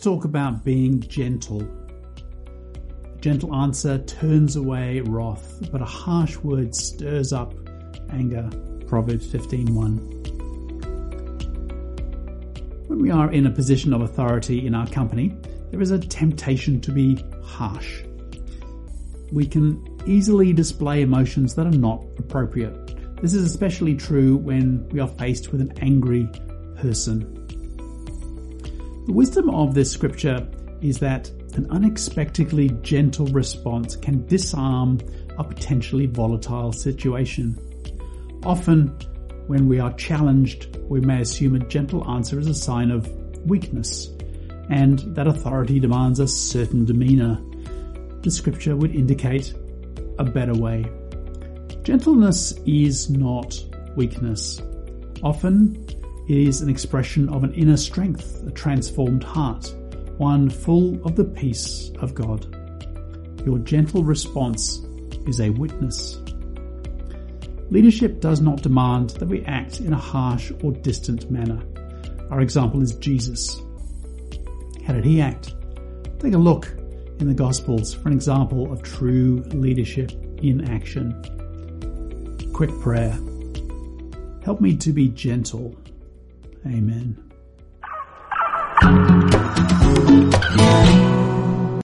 talk about being gentle. A gentle answer turns away wrath, but a harsh word stirs up anger. Proverbs 15:1. When we are in a position of authority in our company, there is a temptation to be harsh. We can easily display emotions that are not appropriate. This is especially true when we are faced with an angry person. The wisdom of this scripture is that an unexpectedly gentle response can disarm a potentially volatile situation. Often, when we are challenged, we may assume a gentle answer is a sign of weakness, and that authority demands a certain demeanour. The scripture would indicate a better way. Gentleness is not weakness. Often, it is an expression of an inner strength, a transformed heart, one full of the peace of God. Your gentle response is a witness. Leadership does not demand that we act in a harsh or distant manner. Our example is Jesus. How did he act? Take a look in the Gospels for an example of true leadership in action. Quick prayer. Help me to be gentle. Amen.